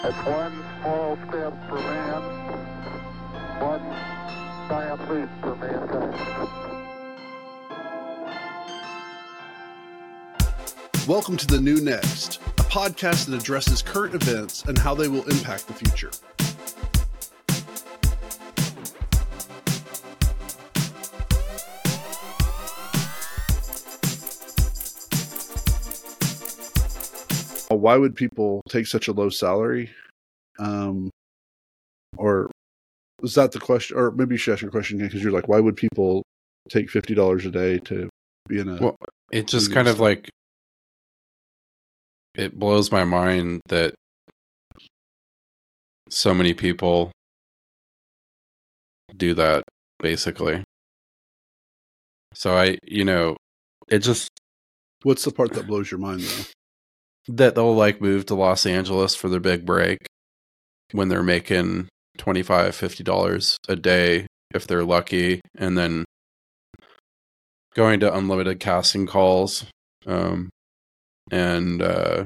That's one small step for man, one giant leap for mankind. Welcome to The New Next, a podcast that addresses current events and how they will impact the future. Why would people take such a low salary? Or is that the question? Or maybe you should ask your question again, because you're like, why would people take $50 a day to be in a... Well, it just kind of like, it blows my mind that so many people do that, basically. So it just... What's the part that blows your mind, though? That they'll like move to Los Angeles for their big break when they're making $25, $50 a day if they're lucky, and then going to unlimited casting calls. I don't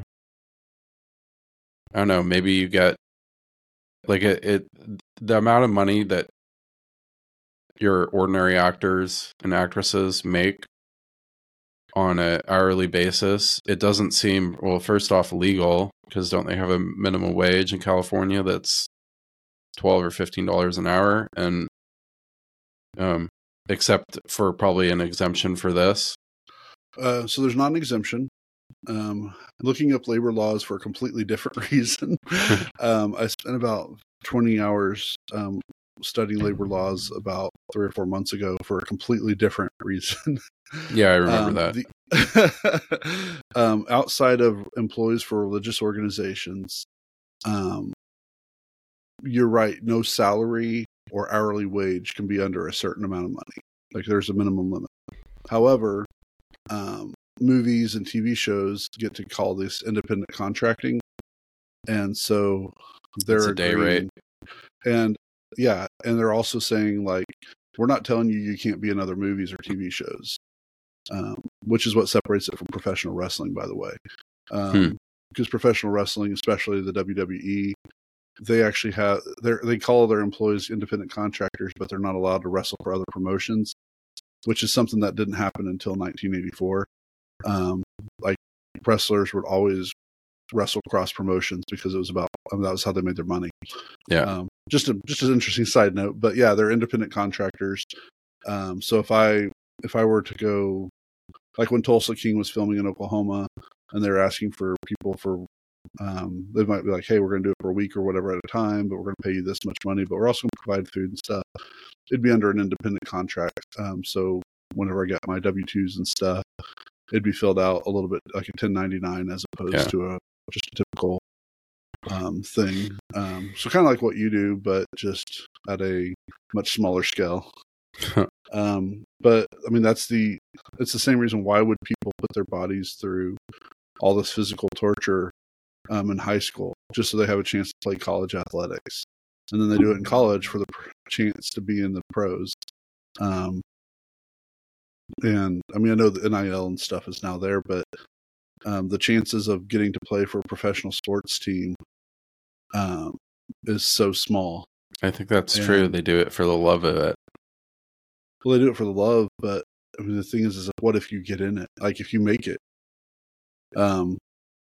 know, maybe you get like the amount of money that your ordinary actors and actresses make on an hourly basis. It doesn't seem, well, first off, legal, because don't they have a minimum wage in California that's $12 or $15 an hour? And except for probably an exemption for this. So there's not an exemption. Looking up labor laws for a completely different reason. I spent about 20 hours studying labor laws about 3 or 4 months ago for a completely different reason. Yeah, I remember that. Outside of employees for religious organizations, you're right, no salary or hourly wage can be under a certain amount of money. Like, there's a minimum limit. However, movies and TV shows get to call this independent contracting, and so they're a day rate. And yeah, and they're also saying, like, we're not telling you can't be in other movies or TV shows, which is what separates it from professional wrestling, by the way. Because professional wrestling, especially the WWE, they actually have they call their employees independent contractors, but they're not allowed to wrestle for other promotions, which is something that didn't happen until 1984. Like, wrestlers would always wrestle cross promotions because it was about, that was how they made their money. Yeah. Just an interesting side note, but yeah, they're independent contractors. So if I were to go, like when Tulsa King was filming in Oklahoma and they're asking for people for, they might be like, hey, we're going to do it for a week or whatever at a time, but we're going to pay you this much money, but we're also going to provide food and stuff. It'd be under an independent contract. So whenever I got my W-2s and stuff, it'd be filled out a little bit like a 1099 as opposed to just a typical thing. So kind of like what you do, but just at a much smaller scale. But I mean, it's the same reason why would people put their bodies through all this physical torture in high school just so they have a chance to play college athletics, and then they do it in college for the chance to be in the pros. And I mean, I know the NIL and stuff is now there, but the chances of getting to play for a professional sports team is so small. I think that's true. They do it for the love of it. Well, they do it for the love, but I mean, the thing is what if you get in it? Like, if you make it? And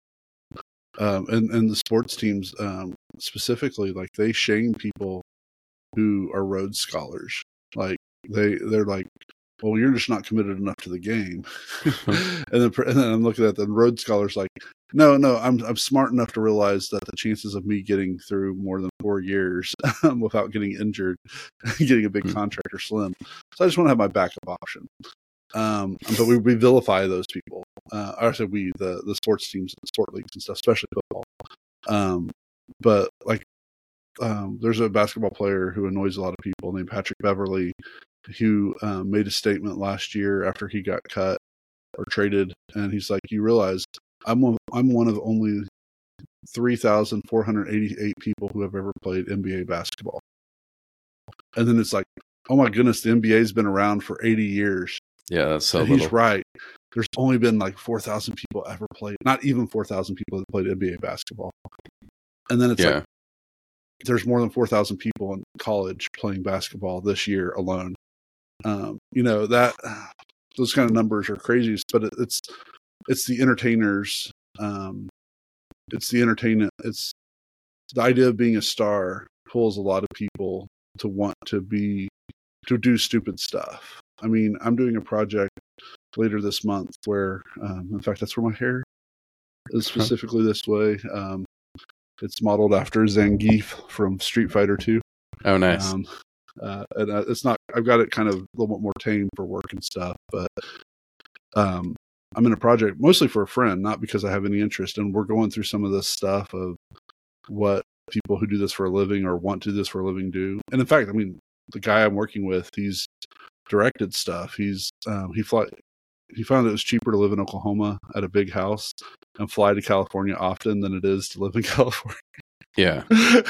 the sports teams specifically, like, they shame people who are Rhodes Scholars. Like, they're like, well, you're just not committed enough to the game. and then I'm looking at the Rhodes Scholars like, no, I'm smart enough to realize that the chances of me getting through more than 4 years without getting injured, getting a big contract are slim. So I just want to have my backup option. But we vilify those people. I said the sports teams and sport leagues and stuff, especially football. But like, there's a basketball player who annoys a lot of people named Patrick Beverly, who made a statement last year after he got cut or traded, and he's like, you realize I'm one of only 3,488 people who have ever played NBA basketball. And then it's like, oh my goodness, the NBA's been around for 80 years. Yeah, that's so little. He's right. There's only been like 4,000 people ever played, not even 4,000 people that played NBA basketball. And then it's Yeah. like there's more than 4,000 people in college playing basketball this year alone. That those kind of numbers are crazy, but it's the entertainers. It's the entertainment. It's the idea of being a star pulls a lot of people to want to do stupid stuff. I mean, I'm doing a project later this month where, in fact, that's where my hair is specifically this way. It's modeled after Zangief from Street Fighter 2. Oh, nice. And it's not. I've got it kind of a little bit more tame for work and stuff, but I'm in a project mostly for a friend, not because I have any interest. And we're going through some of this stuff of what people who do this for a living or want to do this for a living do. And in fact, I mean, the guy I'm working with, he's directed stuff. He found it was cheaper to live in Oklahoma at a big house and fly to California often than it is to live in California. Yeah.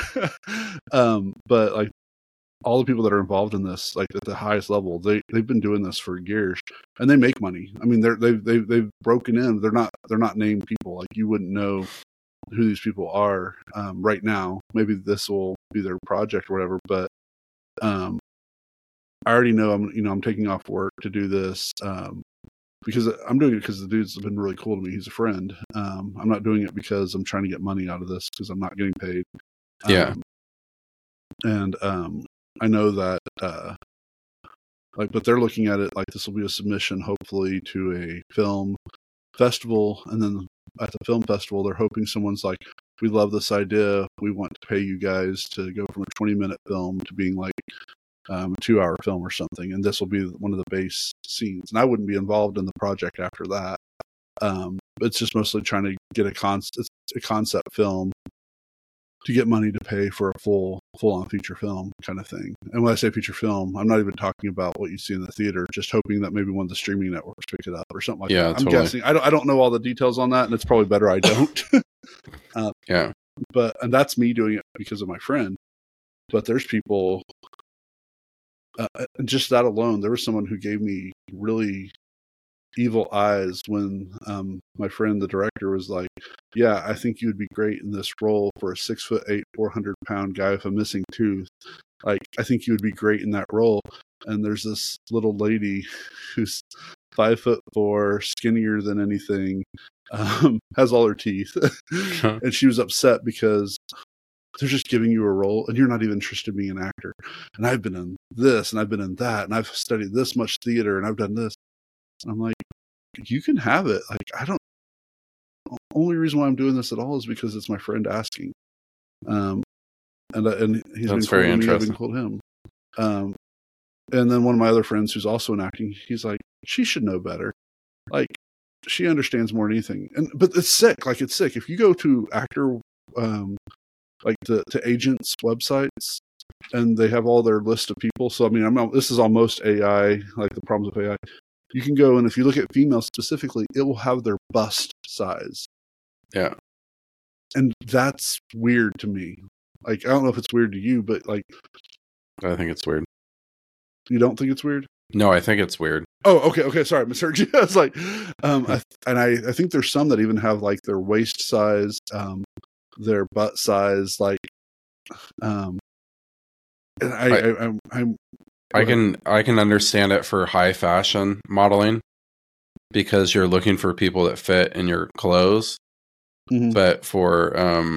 But like all the people that are involved in this, like at the highest level, they've been doing this for years and they make money. I mean, they've broken in. They're not named people. Like you wouldn't know who these people are right now. Maybe this will be their project or whatever, but I already know I'm taking off work to do this because I'm doing it because the dude's been really cool to me. He's a friend. I'm not doing it because I'm trying to get money out of this because I'm not getting paid. Yeah. And I know that but they're looking at it like this will be a submission hopefully to a film festival, and then at the film festival they're hoping someone's like, we love this idea, we want to pay you guys to go from a 20-minute film to being like a 2-hour film or something, and this will be one of the base scenes, and I wouldn't be involved in the project after that. It's just mostly trying to get a concept film to get money to pay for a full-on feature film kind of thing. And when I say feature film, I'm not even talking about what you see in the theater, just hoping that maybe one of the streaming networks pick it up or something like that. I'm totally guessing. I don't know all the details on that, and it's probably better I don't. Yeah. And that's me doing it because of my friend. But there's people, just that alone, there was someone who gave me really evil eyes when my friend, the director, was like, yeah, I think you would be great in this role for a 6'8", 400-pound guy with a missing tooth. Like, I think you would be great in that role. And there's this little lady who's 5'4", skinnier than anything, has all her teeth. And she was upset because they're just giving you a role and you're not even interested in being an actor. And I've been in this and I've been in that and I've studied this much theater and I've done this. And I'm like, you can have it. Like, the only reason why I'm doing this at all is because it's my friend asking. And he's That's been cool very to me, I've interesting. been cool to him. And then one of my other friends who's also in acting, he's like, she should know better. Like, she understands more than anything. But it's sick. Like, it's sick. If you go to actor, like to agents' websites, and they have all their list of people. So, I mean, this is almost AI, like the problems of AI. You can go, and if you look at females specifically, it will have their bust size. Yeah. And that's weird to me. Like, I don't know if it's weird to you, but like, I think it's weird. you don't think it's weird? No, I think it's weird. Oh, okay. Sorry, misheard you. I was like, I think there's some that even have like their waist size, their butt size, like, and I can understand it for high fashion modeling because you're looking for people that fit in your clothes. Mm-hmm. But for,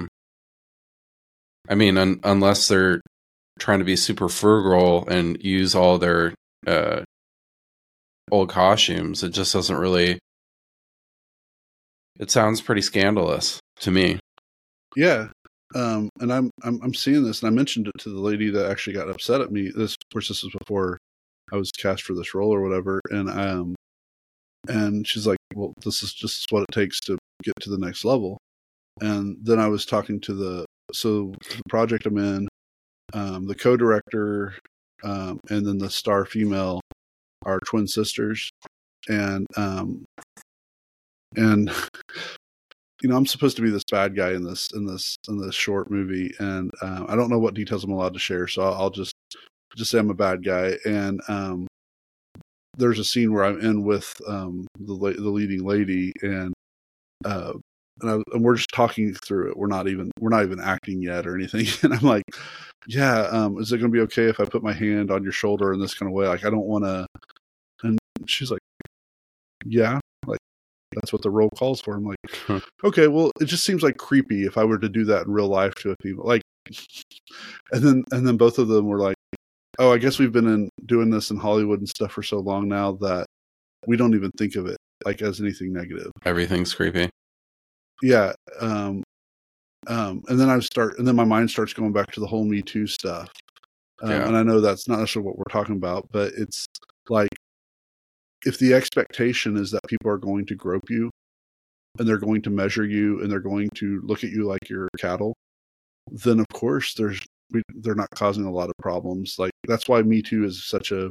I mean, unless they're trying to be super frugal and use all their old costumes, it just doesn't really. It sounds pretty scandalous to me. Yeah. And I'm seeing this, and I mentioned it to the lady that actually got upset at me. This was before I was cast for this role or whatever, and she's like, "Well, this is just what it takes to get to the next level." And then I was talking to the project I'm in, the co-director, and then the star female are twin sisters, and I'm supposed to be this bad guy in this short movie, and I don't know what details I'm allowed to share, so I'll just say I'm a bad guy. And there's a scene where I'm in with the leading lady, and and we're just talking through it. We're not even acting yet or anything. And I'm like, yeah, is it going to be okay if I put my hand on your shoulder in this kind of way? Like, I don't want to. And she's like, yeah, like that's what the role calls for. I'm like, okay, well, it just seems like creepy if I were to do that in real life to a female. Like, and then both of them were like, oh, I guess we've been doing this in Hollywood and stuff for so long now that we don't even think of it like as anything negative. Everything's creepy. Yeah. And then my mind starts going back to the whole Me Too stuff. And I know that's not necessarily what we're talking about, but it's like, if the expectation is that people are going to grope you and they're going to measure you and they're going to look at you like you're cattle, then of course they're not causing a lot of problems. Like, that's why Me Too is such a,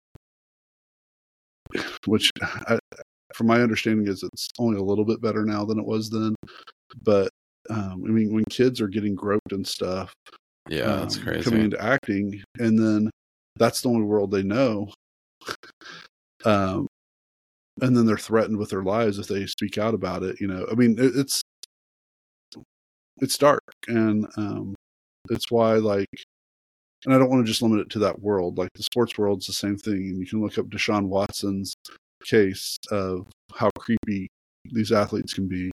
which from my understanding is it's only a little bit better now than it was then. But I mean, when kids are getting groped and stuff, that's crazy, coming into acting, and then that's the only world they know. And then they're threatened with their lives if they speak out about it. You know, I mean, it's dark, and it's why, like, and I don't want to just limit it to that world. Like, the sports world's the same thing, and you can look up Deshaun Watson's case of how creepy these athletes can be.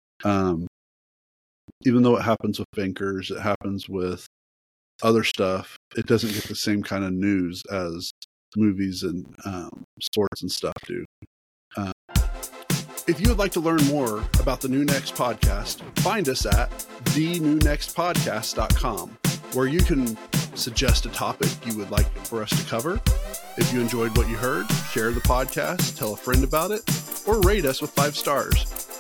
Even though it happens with bankers, it happens with other stuff, it doesn't get the same kind of news as movies and sports and stuff do. If you would like to learn more about the New Next podcast, find us at thenewnextpodcast.com, where you can suggest a topic you would like for us to cover. If you enjoyed what you heard, share the podcast, tell a friend about it, or rate us with 5 stars.